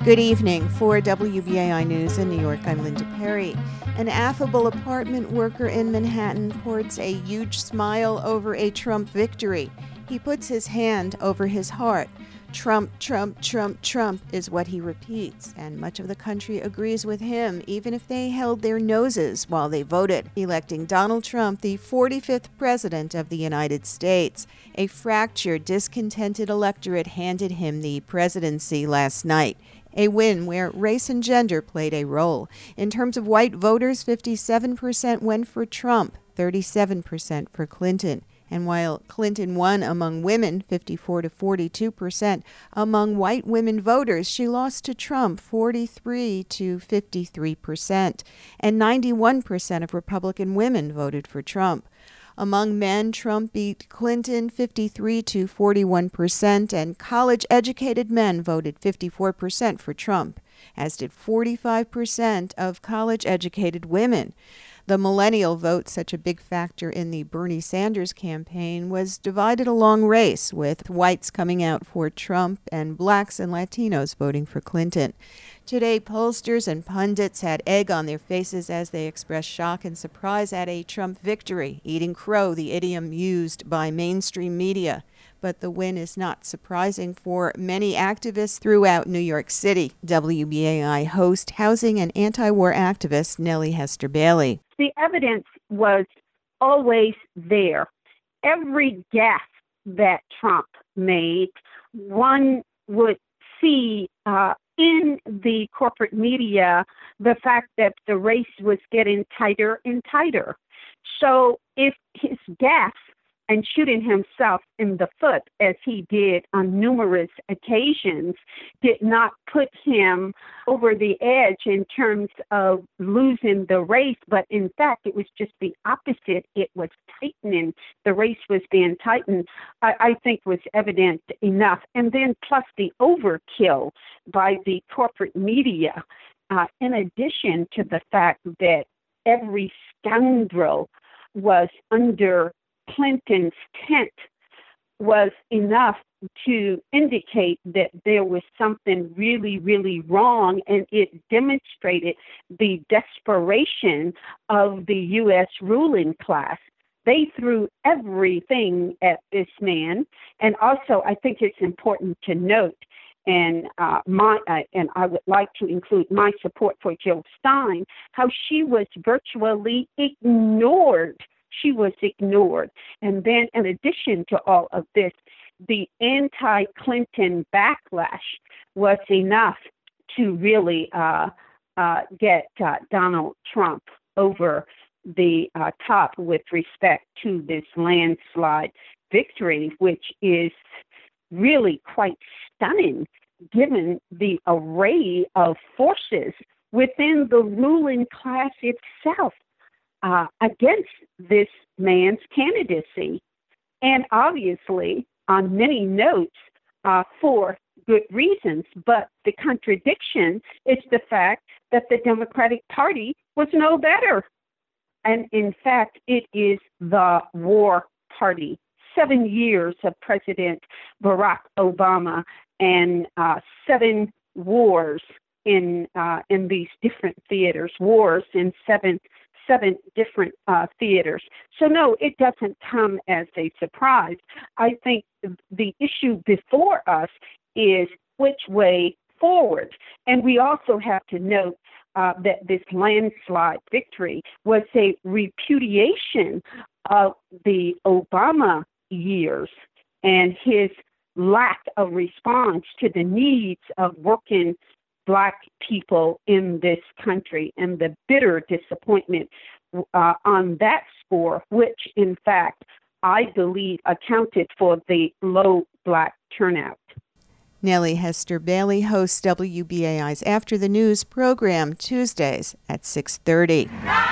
Good evening. For WBAI News in New York, I'm Linda Perry. An affable apartment worker in Manhattan ports a huge smile over a Trump victory. He puts his hand over his heart. Trump, Trump, Trump, Trump is what he repeats, and much of the country agrees with him, even if they held their noses while they voted, electing Donald Trump the 45th president of the United States. A fractured, discontented electorate handed him the presidency last night. A win where race and gender played a role. In terms of white voters, 57% went for Trump, 37% for Clinton. And while Clinton won among women, 54 to 42%, among white women voters, she lost to Trump, 43 to 53%. And 91% of Republican women voted for Trump. Among men, Trump beat Clinton 53 to 41%, and college-educated men voted 54% for Trump, as did 45% of college-educated women. The millennial vote, such a big factor in the Bernie Sanders campaign, was divided along race, with whites coming out for Trump and blacks and Latinos voting for Clinton. Today, pollsters and pundits had egg on their faces as they expressed shock and surprise at a Trump victory, eating crow, the idiom used by mainstream media. But the win is not surprising for many activists throughout New York City. WBAI host, housing and anti-war activist Nellie Hester Bailey. The evidence was always there. Every gaffe that Trump made, one would see in the corporate media the fact that the race was getting tighter and tighter. So if his gaffe and shooting himself in the foot, as he did on numerous occasions, did not put him over the edge in terms of losing the race, but in fact, it was just the opposite. It was tightening. The race was being tightened, I think was evident enough. And then plus the overkill by the corporate media, in addition to the fact that every scoundrel was under Clinton's tent, was enough to indicate that there was something really, really wrong, and it demonstrated the desperation of the U.S. ruling class. They threw everything at this man, and also I think it's important to note, and I would like to include my support for Jill Stein, how she was virtually ignored. She was ignored. And then in addition to all of this, the anti-Clinton backlash was enough to really get Donald Trump over the top with respect to this landslide victory, which is really quite stunning given the array of forces within the ruling class itself against this man's candidacy. And obviously, on many notes, for good reasons. But the contradiction is the fact that the Democratic Party was no better. And in fact, it is the war party. 7 years of President Barack Obama and 7 wars in these different theaters, wars in seven different theaters. So no, it doesn't come as a surprise. I think the issue before us is which way forward. And we also have to note that this landslide victory was a repudiation of the Obama years and his lack of response to the needs of working Black people in this country, and the bitter disappointment on that score, which in fact I believe accounted for the low Black turnout. Nellie Hester Bailey hosts WBAI's After the News program Tuesdays at 6:30.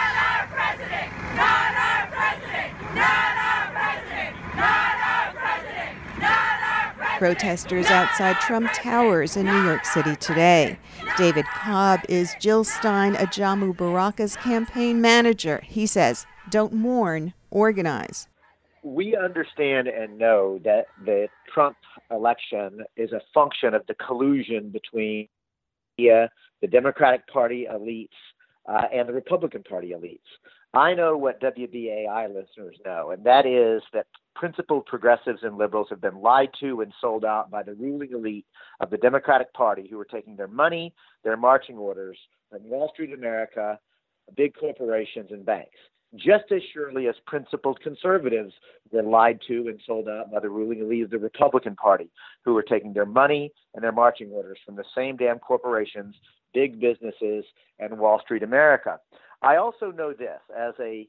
Protesters outside Trump Towers in New York City today. David Cobb is Jill Stein, Ajamu Baraka's campaign manager. He says, don't mourn, organize. We understand and know that the Trump election is a function of the collusion between the Democratic Party elites, and the Republican Party elites. I know what WBAI listeners know, and that is that principled progressives and liberals have been lied to and sold out by the ruling elite of the Democratic Party, who are taking their money, their marching orders from Wall Street America, big corporations, and banks. Just as surely as principled conservatives were lied to and sold out by the ruling elite of the Republican Party, who are taking their money and their marching orders from the same damn corporations, big businesses, and Wall Street America. I also know this as a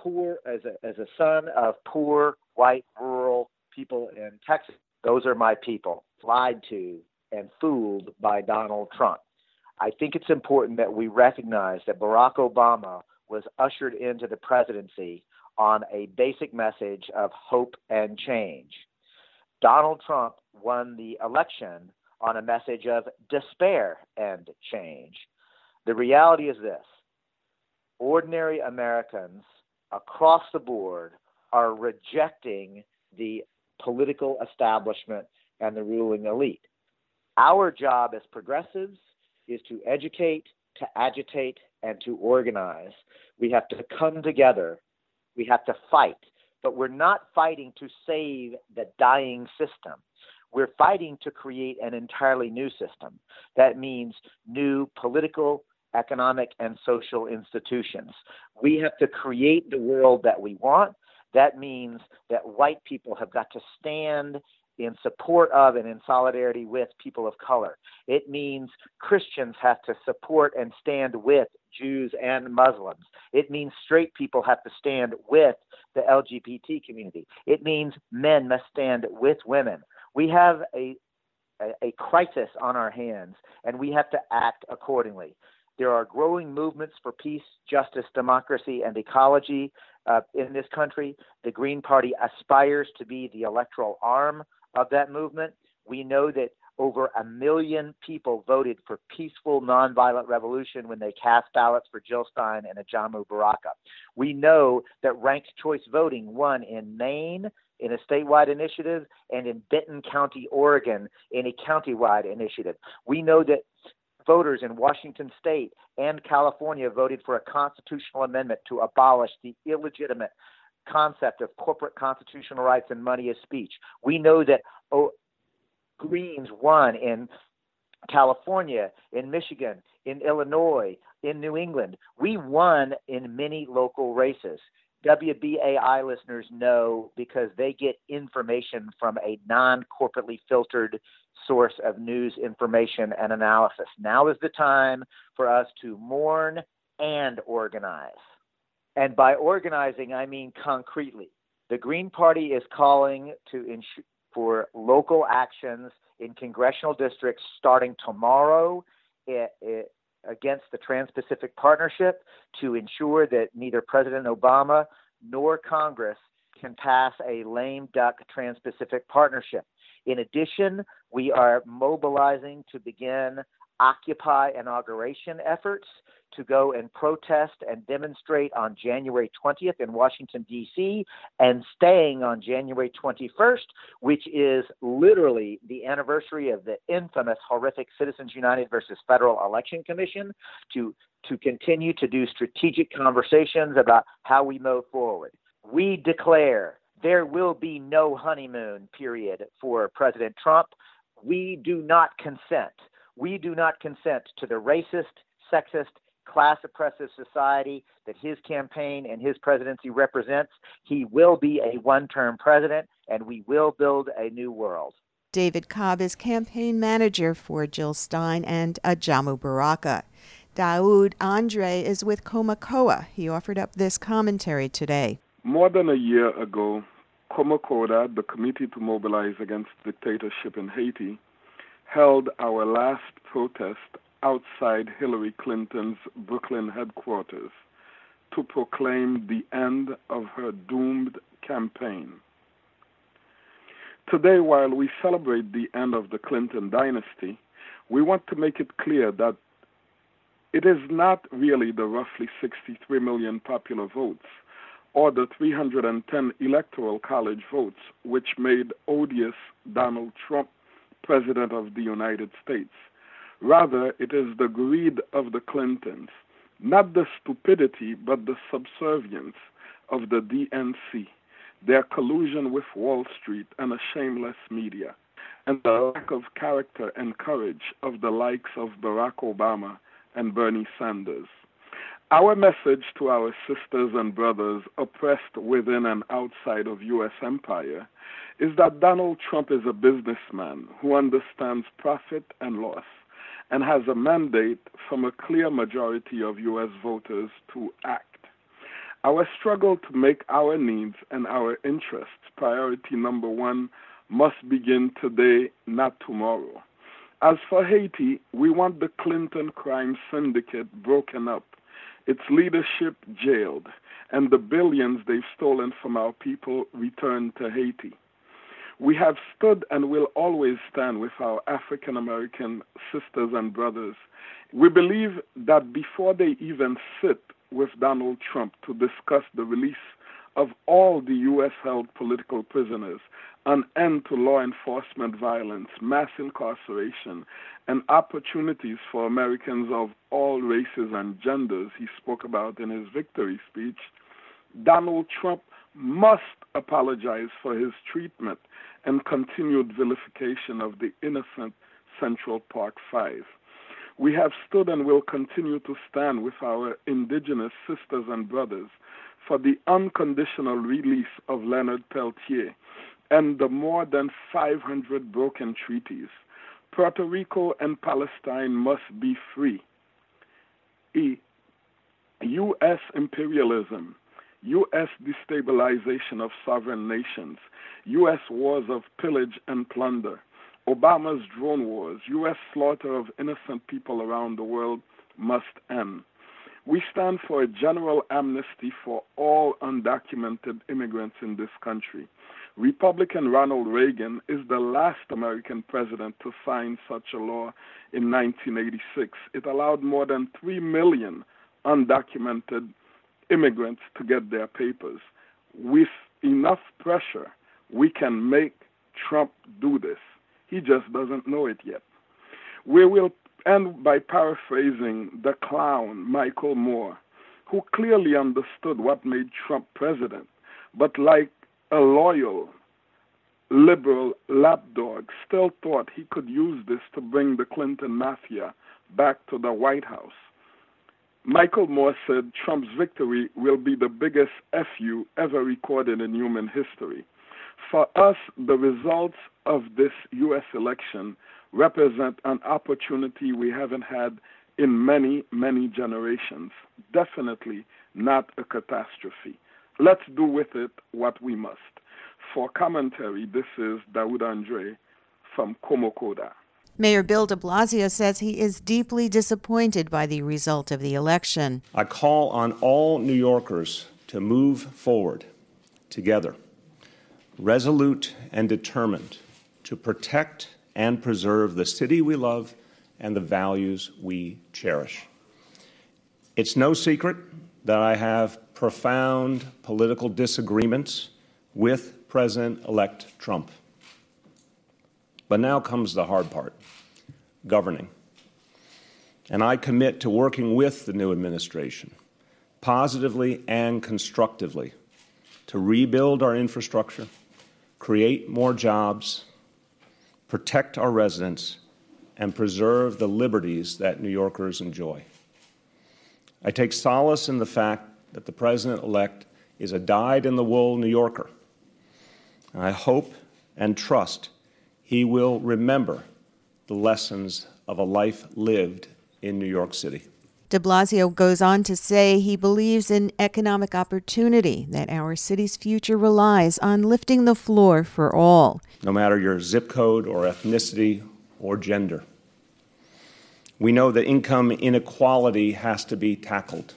son of poor, white, rural people in Texas. Those are my people, lied to and fooled by Donald Trump. I think it's important that we recognize that Barack Obama was ushered into the presidency on a basic message of hope and change. Donald Trump won the election on a message of despair and change. The reality is this: ordinary Americans across the board are rejecting the political establishment and the ruling elite. Our job as progressives is to educate, to agitate, and to organize. We have to come together. We have to fight. But we're not fighting to save the dying system. We're fighting to create an entirely new system. That means new political, economic, and social institutions. We have to create the world that we want. That means that white people have got to stand in support of and in solidarity with people of color. It means Christians have to support and stand with Jews and Muslims. It means straight people have to stand with the LGBT community. It means men must stand with women. We have a crisis on our hands, and we have to act accordingly. There are growing movements for peace, justice, democracy, and ecology in this country. The Green Party aspires to be the electoral arm of that movement. We know that over 1 million people voted for peaceful, nonviolent revolution when they cast ballots for Jill Stein and Ajamu Baraka. We know that ranked choice voting won in Maine in a statewide initiative and in Benton County, Oregon in a countywide initiative. We know that voters in Washington State and California voted for a constitutional amendment to abolish the illegitimate concept of corporate constitutional rights and money as speech. We know that Greens won in California, in Michigan, in Illinois, in New England. We won in many local races. WBAI listeners know because they get information from a non-corporately filtered source of news, information, and analysis. Now is the time for us to mourn and organize. And by organizing, I mean concretely. The Green Party is calling for local actions in congressional districts starting tomorrow against the Trans-Pacific Partnership to ensure that neither President Obama nor Congress can pass a lame duck Trans-Pacific Partnership. In addition, we are mobilizing to begin Occupy inauguration efforts to go and protest and demonstrate on January 20th in Washington, D.C., and staying on January 21st, which is literally the anniversary of the infamous, horrific Citizens United versus Federal Election Commission, to continue to do strategic conversations about how we move forward. We declare there will be no honeymoon period for President Trump. We do not consent. We do not consent to the racist, sexist, class-oppressive society that his campaign and his presidency represents. He will be a one-term president, and we will build a new world. David Cobb is campaign manager for Jill Stein and Ajamu Baraka. Daoud Andre is with Comacoa. He offered up this commentary today. More than a year ago, Comacoa, the Committee to Mobilize Against Dictatorship in Haiti, held our last protest outside Hillary Clinton's Brooklyn headquarters to proclaim the end of her doomed campaign. Today, while we celebrate the end of the Clinton dynasty, we want to make it clear that it is not really the roughly 63 million popular votes or the 310 electoral college votes which made odious Donald Trump President of the United States. Rather, it is the greed of the Clintons, not the stupidity, but the subservience of the DNC, their collusion with Wall Street and a shameless media, and the lack of character and courage of the likes of Barack Obama and Bernie Sanders. Our message to our sisters and brothers oppressed within and outside of U.S. empire is that Donald Trump is a businessman who understands profit and loss and has a mandate from a clear majority of U.S. voters to act. Our struggle to make our needs and our interests priority number one must begin today, not tomorrow. As for Haiti, we want the Clinton crime syndicate broken up, its leadership jailed, and the billions they've stolen from our people returned to Haiti. We have stood and will always stand with our African American sisters and brothers. We believe that before they even sit with Donald Trump to discuss the release of all the U.S.-held political prisoners, an end to law enforcement violence, mass incarceration, and opportunities for Americans of all races and genders he spoke about in his victory speech, Donald Trump must apologize for his treatment and continued vilification of the innocent Central Park Five. We have stood and will continue to stand with our indigenous sisters and brothers for the unconditional release of Leonard Peltier and the more than 500 broken treaties. Puerto Rico and Palestine must be free. U.S. imperialism, U.S. destabilization of sovereign nations, U.S. wars of pillage and plunder, Obama's drone wars, U.S. slaughter of innocent people around the world must end. We stand for a general amnesty for all undocumented immigrants in this country. Republican Ronald Reagan is the last American president to sign such a law in 1986. It allowed more than 3 million undocumented immigrants to get their papers. With enough pressure, we can make Trump do this. He just doesn't know it yet. We will end by paraphrasing the clown Michael Moore, who clearly understood what made Trump president, but like a loyal, liberal lapdog, still thought he could use this to bring the Clinton mafia back to the White House. Michael Moore said Trump's victory will be the biggest FU ever recorded in human history. For us, the results of this U.S. election represent an opportunity we haven't had in many, many generations. Definitely not a catastrophe. Let's do with it what we must. For commentary, this is Daoud Andre from Komokoda. Mayor Bill de Blasio says he is deeply disappointed by the result of the election. I call on all New Yorkers to move forward together, resolute and determined to protect and preserve the city we love and the values we cherish. It's no secret that I have profound political disagreements with President-elect Trump. But now comes the hard part, governing. And I commit to working with the new administration, positively and constructively, to rebuild our infrastructure, create more jobs, protect our residents, and preserve the liberties that New Yorkers enjoy. I take solace in the fact that the President-elect is a dyed-in-the-wool New Yorker. And I hope and trust he will remember the lessons of a life lived in New York City. De Blasio goes on to say he believes in economic opportunity, that our city's future relies on lifting the floor for all. No matter your zip code or ethnicity or gender. We know that income inequality has to be tackled.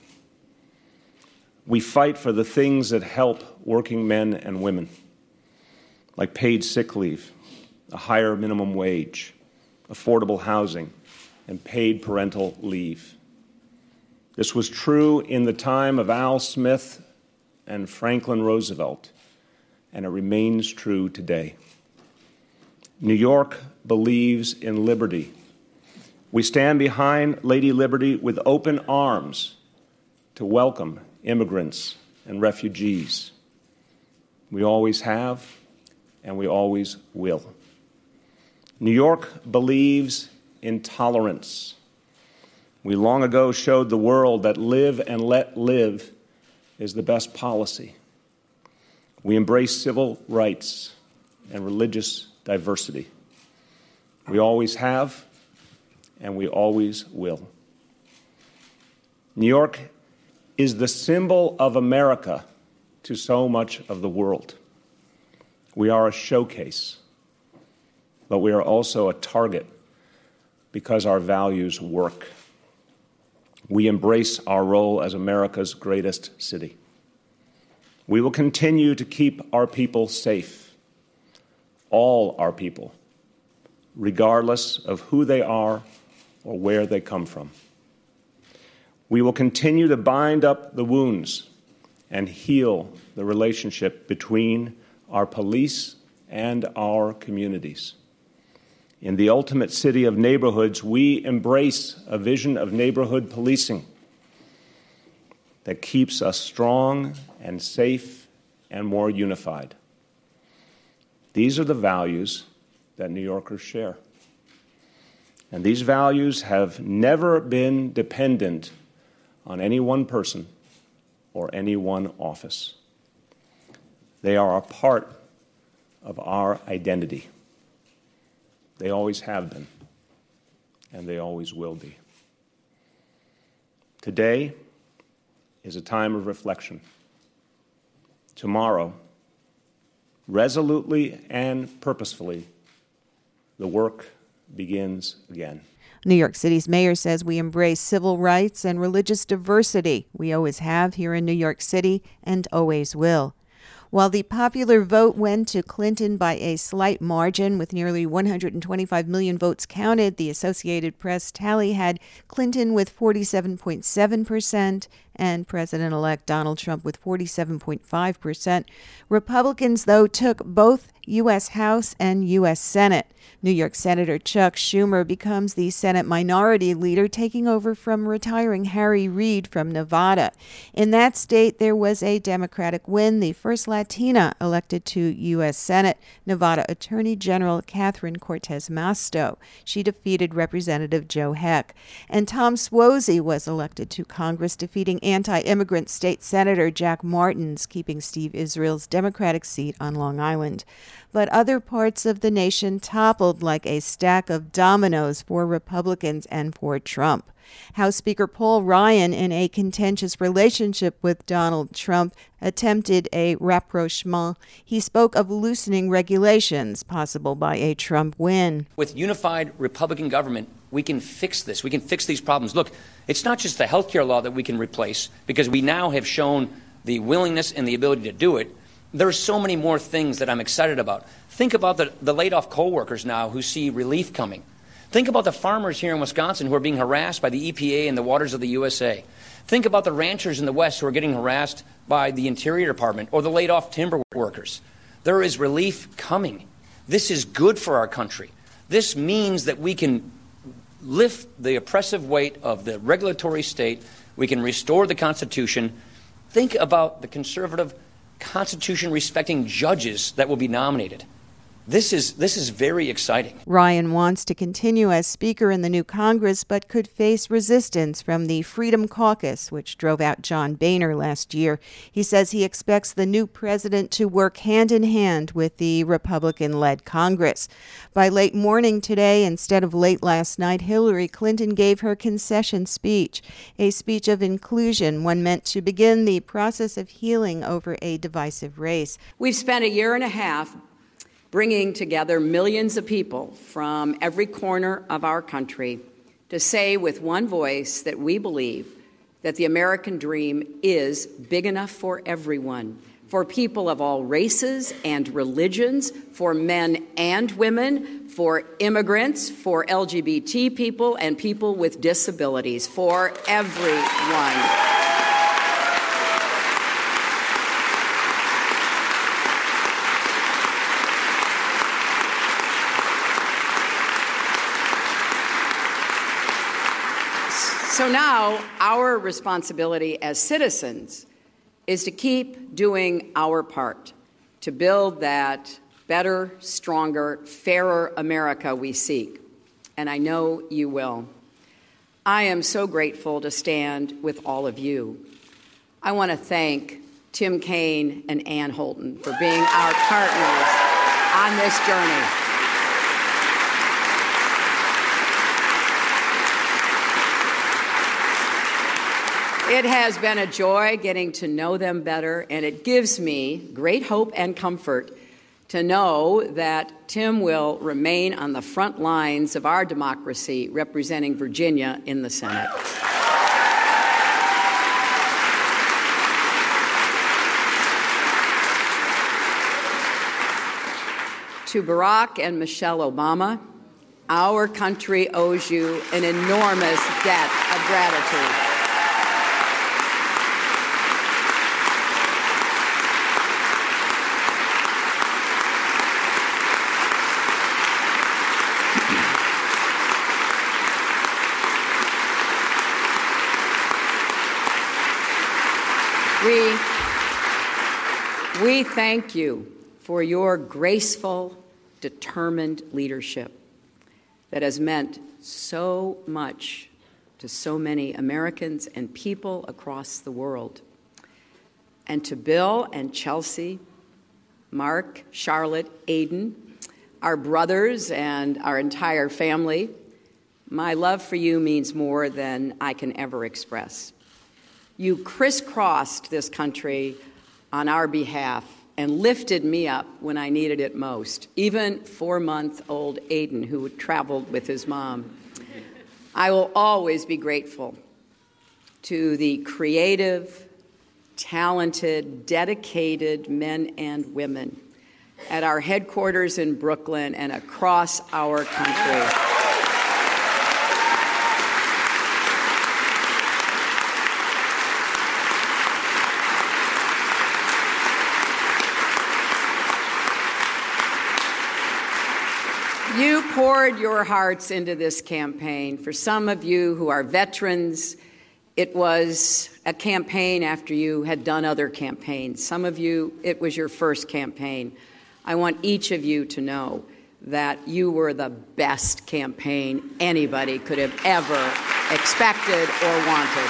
We fight for the things that help working men and women, like paid sick leave, a higher minimum wage, affordable housing, and paid parental leave. This was true in the time of Al Smith and Franklin Roosevelt, and it remains true today. New York believes in liberty. We stand behind Lady Liberty with open arms to welcome immigrants and refugees. We always have, and we always will. New York believes in tolerance. We long ago showed the world that live and let live is the best policy. We embrace civil rights and religious diversity. We always have, and we always will. New York is the symbol of America to so much of the world. We are a showcase, but we are also a target because our values work. We embrace our role as America's greatest city. We will continue to keep our people safe, all our people, regardless of who they are or where they come from. We will continue to bind up the wounds and heal the relationship between our police and our communities. In the ultimate city of neighborhoods, we embrace a vision of neighborhood policing that keeps us strong and safe and more unified. These are the values that New Yorkers share. And these values have never been dependent on any one person or any one office. They are a part of our identity. They always have been, and they always will be. Today is a time of reflection. Tomorrow, resolutely and purposefully, the work begins again. New York City's mayor says we embrace civil rights and religious diversity. We always have here in New York City and always will. While the popular vote went to Clinton by a slight margin, with nearly 125 million votes counted, the Associated Press tally had Clinton with 47.7% and President-elect Donald Trump with 47.5%. Republicans, though, took both U.S. House and U.S. Senate. New York Senator Chuck Schumer becomes the Senate Minority Leader, taking over from retiring Harry Reid from Nevada. In that state, there was a Democratic win, the first Latina elected to U.S. Senate, Nevada Attorney General Catherine Cortez Masto. She defeated Representative Joe Heck. And Tom Suozzi was elected to Congress, defeating anti-immigrant state Senator Jack Martins, keeping Steve Israel's Democratic seat on Long Island. But other parts of the nation toppled like a stack of dominoes for Republicans and for Trump. House Speaker Paul Ryan, in a contentious relationship with Donald Trump, attempted a rapprochement. He spoke of loosening regulations possible by a Trump win. With unified Republican government, we can fix this. We can fix these problems. Look, it's not just the health care law that we can replace, because we now have shown the willingness and the ability to do it. There are so many more things that I'm excited about. Think about the laid-off coal workers now who see relief coming. Think about the farmers here in Wisconsin who are being harassed by the EPA and the waters of the USA. Think about the ranchers in the West who are getting harassed by the Interior Department or the laid-off timber workers. There is relief coming. This is good for our country. This means that we can lift the oppressive weight of the regulatory state. We can restore the Constitution. Think about the conservative Constitution-respecting judges that will be nominated. This is very exciting. Ryan wants to continue as Speaker in the new Congress, but could face resistance from the Freedom Caucus, which drove out John Boehner last year. He says he expects the new president to work hand in hand with the Republican-led Congress. By late morning today, instead of late last night, Hillary Clinton gave her concession speech, a speech of inclusion, one meant to begin the process of healing over a divisive race. We've spent a year and a half bringing together millions of people from every corner of our country to say with one voice that we believe that the American dream is big enough for everyone, for people of all races and religions, for men and women, for immigrants, for LGBT people and people with disabilities, for everyone. So now our responsibility as citizens is to keep doing our part to build that better, stronger, fairer America we seek. And I know you will. I am so grateful to stand with all of you. I want to thank Tim Kaine and Ann Holton for being our partners on this journey. It has been a joy getting to know them better, and it gives me great hope and comfort to know that Tim will remain on the front lines of our democracy, representing Virginia in the Senate. To Barack and Michelle Obama, our country owes you an enormous debt of gratitude. We thank you for your graceful, determined leadership that has meant so much to so many Americans and people across the world. And to Bill and Chelsea, Mark, Charlotte, Aiden, our brothers and our entire family, my love for you means more than I can ever express. You crisscrossed this country on our behalf and lifted me up when I needed it most, even 4-month-old Aiden, who traveled with his mom. I will always be grateful to the creative, talented, dedicated men and women at our headquarters in Brooklyn and across our country. You poured your hearts into this campaign. For some of you who are veterans, it was a campaign after you had done other campaigns. Some of you, it was your first campaign. I want each of you to know that you were the best campaign anybody could have ever expected or wanted.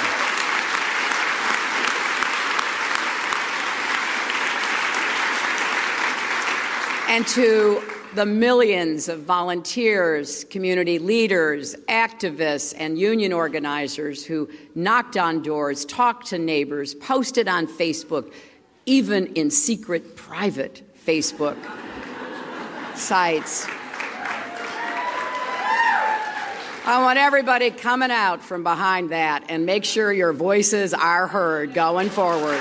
And to the millions of volunteers, community leaders, activists, and union organizers who knocked on doors, talked to neighbors, posted on Facebook, even in secret, private Facebook sites. I want everybody coming out from behind that and make sure your voices are heard going forward.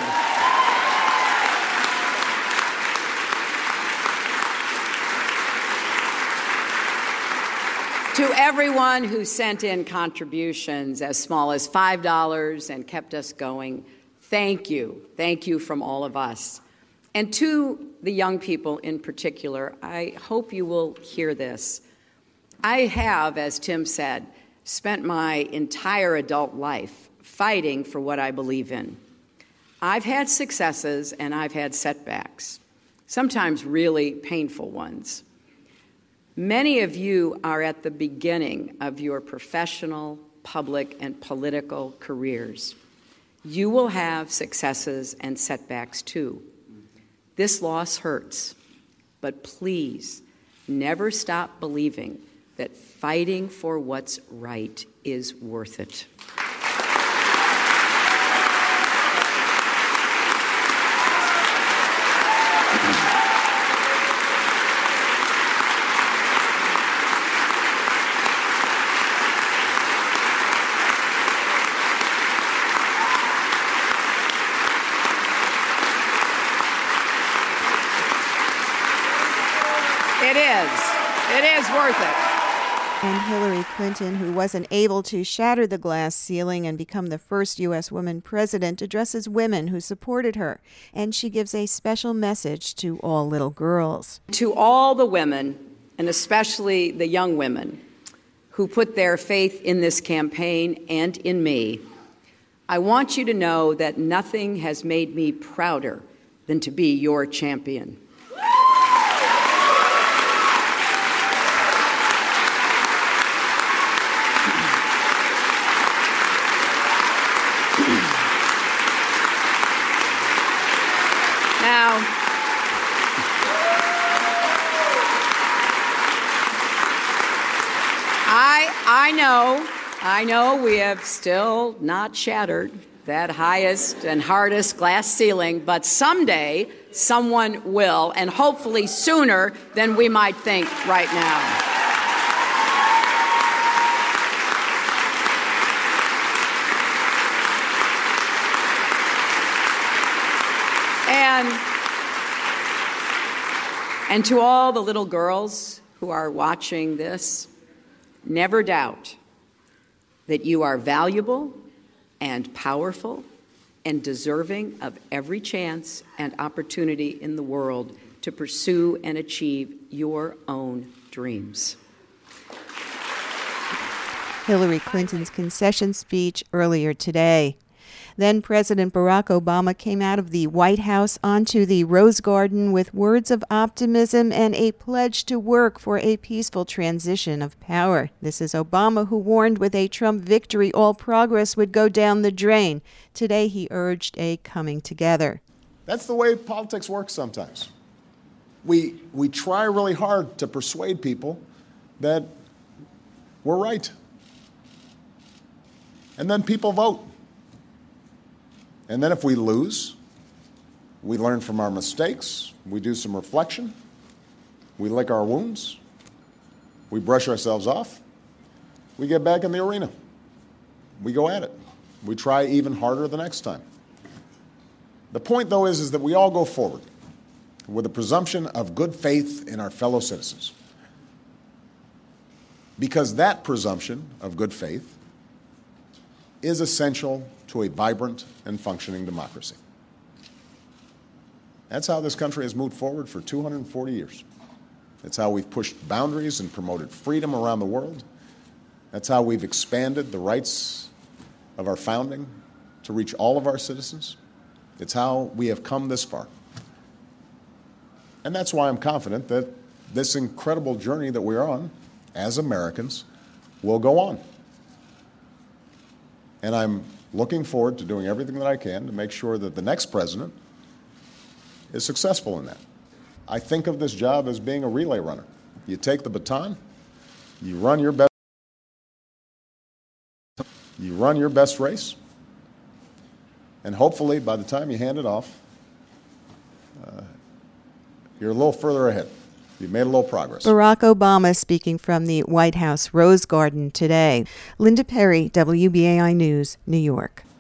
To everyone who sent in contributions as small as $5 and kept us going, thank you. Thank you from all of us. And to the young people in particular, I hope you will hear this. I have, as Tim said, spent my entire adult life fighting for what I believe in. I've had successes and I've had setbacks, sometimes really painful ones. Many of you are at the beginning of your professional, public, and political careers. You will have successes and setbacks too. This loss hurts, but please never stop believing that fighting for what's right is worth it. It is worth it. And Hillary Clinton, who wasn't able to shatter the glass ceiling and become the first U.S. woman president, addresses women who supported her. And she gives a special message to all little girls. To all the women, and especially the young women, who put their faith in this campaign and in me, I want you to know that nothing has made me prouder than to be your champion. Now, I know we have still not shattered that highest and hardest glass ceiling, but someday someone will, and hopefully sooner than we might think right now. And to all the little girls who are watching this, never doubt that you are valuable and powerful and deserving of every chance and opportunity in the world to pursue and achieve your own dreams. Hillary Clinton's concession speech earlier today. Then President Barack Obama came out of the White House onto the Rose Garden with words of optimism and a pledge to work for a peaceful transition of power. This is Obama, who warned with a Trump victory all progress would go down the drain. Today he urged a coming together. That's the way politics works sometimes. We try really hard to persuade people that we're right. And then people vote. And then if we lose, we learn from our mistakes, we do some reflection, we lick our wounds, we brush ourselves off, we get back in the arena. We go at it. We try even harder the next time. The point, though, is that we all go forward with a presumption of good faith in our fellow citizens. Because that presumption of good faith is essential to a vibrant and functioning democracy. That's how this country has moved forward for 240 years. That's how we've pushed boundaries and promoted freedom around the world. That's how we've expanded the rights of our founding to reach all of our citizens. It's how we have come this far. And that's why I'm confident that this incredible journey that we're on as Americans will go on. And I'm looking forward to doing everything that I can to make sure that the next president is successful in that. I think of this job as being a relay runner. You take the baton, you run your best race, and hopefully by the time you hand it off, you're a little further ahead. You've made a little progress. Barack Obama speaking from the White House Rose Garden today. Linda Perry, WBAI News, New York.